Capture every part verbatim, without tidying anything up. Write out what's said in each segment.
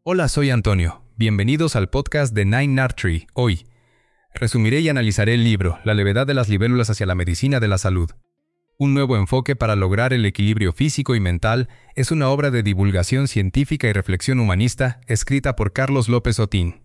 Hola, soy Antonio. Bienvenidos al podcast de Nine Artery. Hoy, resumiré y analizaré el libro La levedad de las libélulas hacia la medicina de la salud. Un nuevo enfoque para lograr el equilibrio físico y mental es una obra de divulgación científica y reflexión humanista escrita por Carlos López Otín,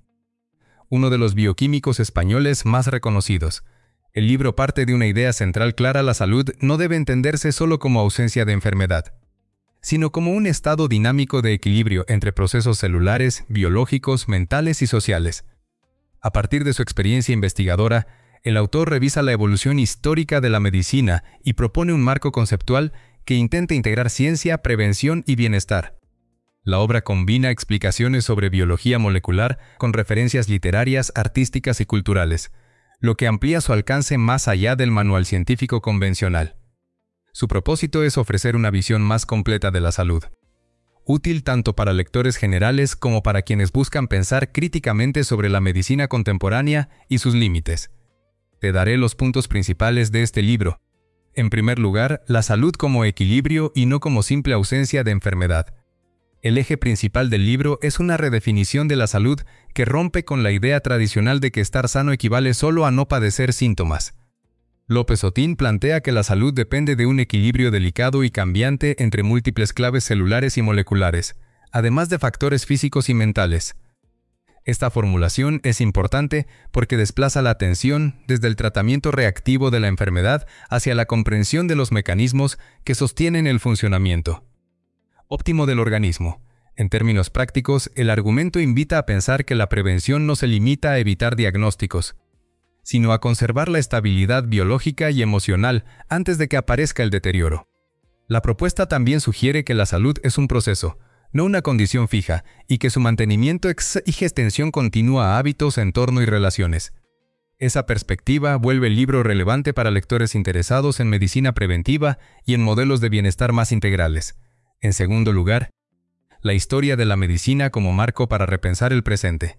uno de los bioquímicos españoles más reconocidos. El libro parte de una idea central clara: la salud no debe entenderse solo como ausencia de enfermedad, sino como un estado dinámico de equilibrio entre procesos celulares, biológicos, mentales y sociales. A partir de su experiencia investigadora, el autor revisa la evolución histórica de la medicina y propone un marco conceptual que intenta integrar ciencia, prevención y bienestar. La obra combina explicaciones sobre biología molecular con referencias literarias, artísticas y culturales, lo que amplía su alcance más allá del manual científico convencional. Su propósito es ofrecer una visión más completa de la salud, útil tanto para lectores generales como para quienes buscan pensar críticamente sobre la medicina contemporánea y sus límites. Te daré los puntos principales de este libro. En primer lugar, la salud como equilibrio y no como simple ausencia de enfermedad. El eje principal del libro es una redefinición de la salud que rompe con la idea tradicional de que estar sano equivale solo a no padecer síntomas. López Otín plantea que la salud depende de un equilibrio delicado y cambiante entre múltiples claves celulares y moleculares, además de factores físicos y mentales. Esta formulación es importante porque desplaza la atención desde el tratamiento reactivo de la enfermedad hacia la comprensión de los mecanismos que sostienen el funcionamiento óptimo del organismo. En términos prácticos, el argumento invita a pensar que la prevención no se limita a evitar diagnósticos, sino a conservar la estabilidad biológica y emocional antes de que aparezca el deterioro. La propuesta también sugiere que la salud es un proceso, no una condición fija, y que su mantenimiento exige extensión continua a hábitos, entorno y relaciones. Esa perspectiva vuelve el libro relevante para lectores interesados en medicina preventiva y en modelos de bienestar más integrales. En segundo lugar, la historia de la medicina como marco para repensar el presente.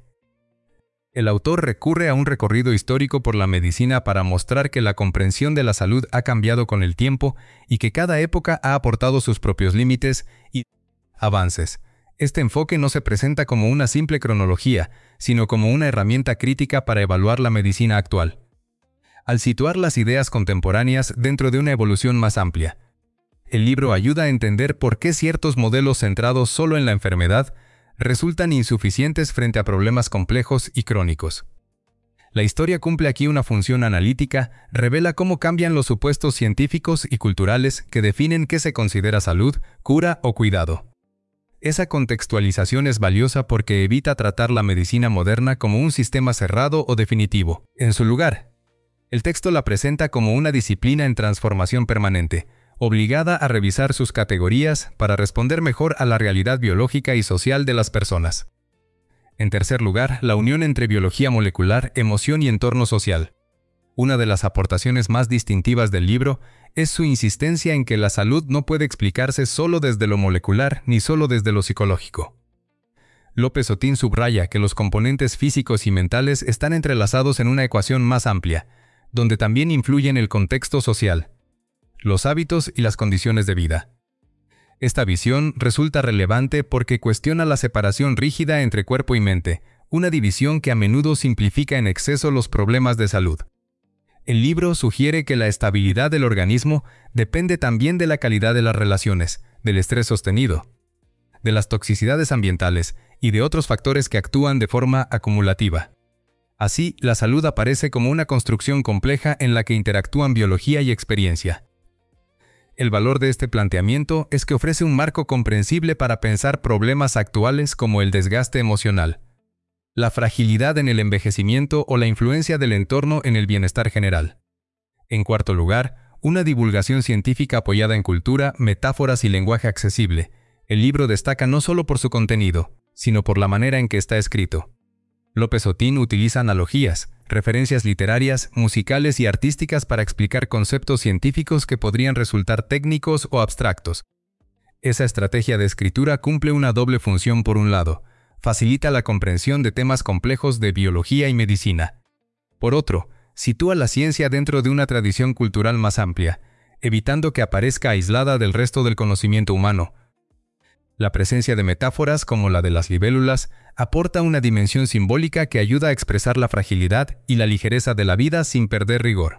El autor recurre a un recorrido histórico por la medicina para mostrar que la comprensión de la salud ha cambiado con el tiempo y que cada época ha aportado sus propios límites y avances. Este enfoque no se presenta como una simple cronología, sino como una herramienta crítica para evaluar la medicina actual, al situar las ideas contemporáneas dentro de una evolución más amplia. El libro ayuda a entender por qué ciertos modelos centrados solo en la enfermedad resultan insuficientes frente a problemas complejos y crónicos. La historia cumple aquí una función analítica, revela cómo cambian los supuestos científicos y culturales que definen qué se considera salud, cura o cuidado. Esa contextualización es valiosa porque evita tratar la medicina moderna como un sistema cerrado o definitivo. En su lugar, el texto la presenta como una disciplina en transformación permanente, obligada a revisar sus categorías para responder mejor a la realidad biológica y social de las personas. En tercer lugar, la unión entre biología molecular, emoción y entorno social. Una de las aportaciones más distintivas del libro es su insistencia en que la salud no puede explicarse solo desde lo molecular ni solo desde lo psicológico. López Otín subraya que los componentes físicos y mentales están entrelazados en una ecuación más amplia, donde también influyen el contexto social, los hábitos y las condiciones de vida. Esta visión resulta relevante porque cuestiona la separación rígida entre cuerpo y mente, una división que a menudo simplifica en exceso los problemas de salud. El libro sugiere que la estabilidad del organismo depende también de la calidad de las relaciones, del estrés sostenido, de las toxicidades ambientales y de otros factores que actúan de forma acumulativa. Así, la salud aparece como una construcción compleja en la que interactúan biología y experiencia. El valor de este planteamiento es que ofrece un marco comprensible para pensar problemas actuales como el desgaste emocional, la fragilidad en el envejecimiento o la influencia del entorno en el bienestar general. En cuarto lugar, una divulgación científica apoyada en cultura, metáforas y lenguaje accesible. El libro destaca no solo por su contenido, sino por la manera en que está escrito. López Otín utiliza analogías, referencias literarias, musicales y artísticas para explicar conceptos científicos que podrían resultar técnicos o abstractos. Esa estrategia de escritura cumple una doble función. Por un lado, facilita la comprensión de temas complejos de biología y medicina. Por otro, sitúa la ciencia dentro de una tradición cultural más amplia, evitando que aparezca aislada del resto del conocimiento humano. La presencia de metáforas como la de las libélulas aporta una dimensión simbólica que ayuda a expresar la fragilidad y la ligereza de la vida sin perder rigor.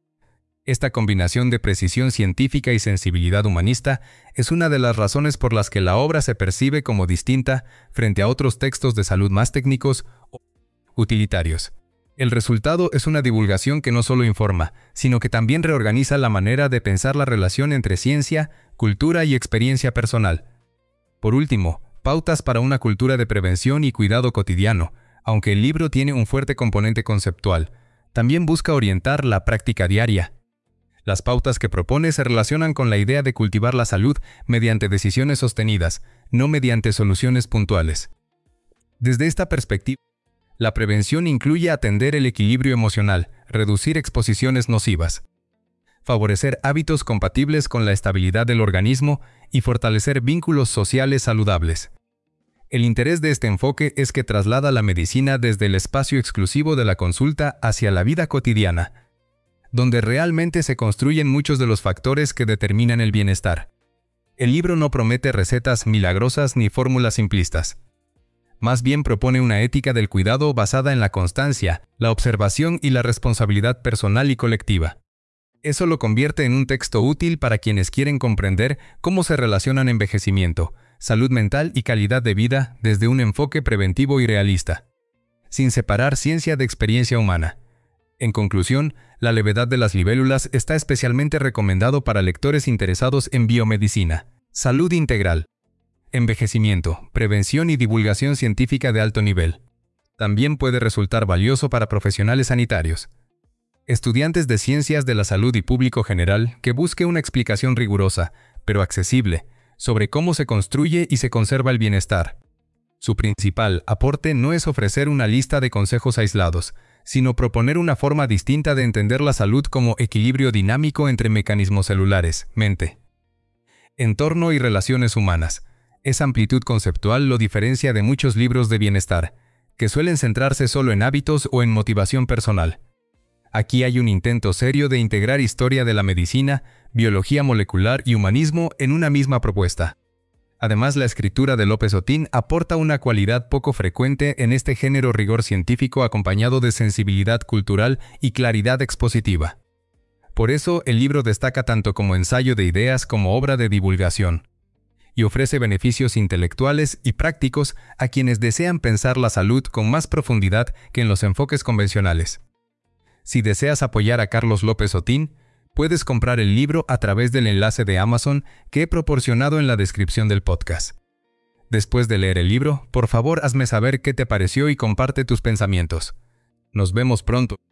Esta combinación de precisión científica y sensibilidad humanista es una de las razones por las que la obra se percibe como distinta frente a otros textos de salud más técnicos o utilitarios. El resultado es una divulgación que no solo informa, sino que también reorganiza la manera de pensar la relación entre ciencia, cultura y experiencia personal. Por último, pautas para una cultura de prevención y cuidado cotidiano. Aunque el libro tiene un fuerte componente conceptual, también busca orientar la práctica diaria. Las pautas que propone se relacionan con la idea de cultivar la salud mediante decisiones sostenidas, no mediante soluciones puntuales. Desde esta perspectiva, la prevención incluye atender el equilibrio emocional, reducir exposiciones nocivas, favorecer hábitos compatibles con la estabilidad del organismo y fortalecer vínculos sociales saludables. El interés de este enfoque es que traslada la medicina desde el espacio exclusivo de la consulta hacia la vida cotidiana, donde realmente se construyen muchos de los factores que determinan el bienestar. El libro no promete recetas milagrosas ni fórmulas simplistas. Más bien propone una ética del cuidado basada en la constancia, la observación y la responsabilidad personal y colectiva. Eso lo convierte en un texto útil para quienes quieren comprender cómo se relacionan envejecimiento, salud mental y calidad de vida desde un enfoque preventivo y realista, sin separar ciencia de experiencia humana. En conclusión, La levedad de las libélulas está especialmente recomendado para lectores interesados en biomedicina, salud integral, envejecimiento, prevención y divulgación científica de alto nivel. También puede resultar valioso para profesionales sanitarios, estudiantes de ciencias de la salud y público general que busque una explicación rigurosa, pero accesible, sobre cómo se construye y se conserva el bienestar. Su principal aporte no es ofrecer una lista de consejos aislados, sino proponer una forma distinta de entender la salud como equilibrio dinámico entre mecanismos celulares, mente, entorno y relaciones humanas. Esa amplitud conceptual lo diferencia de muchos libros de bienestar, que suelen centrarse solo en hábitos o en motivación personal. Aquí hay un intento serio de integrar historia de la medicina, biología molecular y humanismo en una misma propuesta. Además, la escritura de López Otín aporta una cualidad poco frecuente en este género: rigor científico acompañado de sensibilidad cultural y claridad expositiva. Por eso, el libro destaca tanto como ensayo de ideas como obra de divulgación, y ofrece beneficios intelectuales y prácticos a quienes desean pensar la salud con más profundidad que en los enfoques convencionales. Si deseas apoyar a Carlos López Otín, puedes comprar el libro a través del enlace de Amazon que he proporcionado en la descripción del podcast. Después de leer el libro, por favor hazme saber qué te pareció y comparte tus pensamientos. Nos vemos pronto.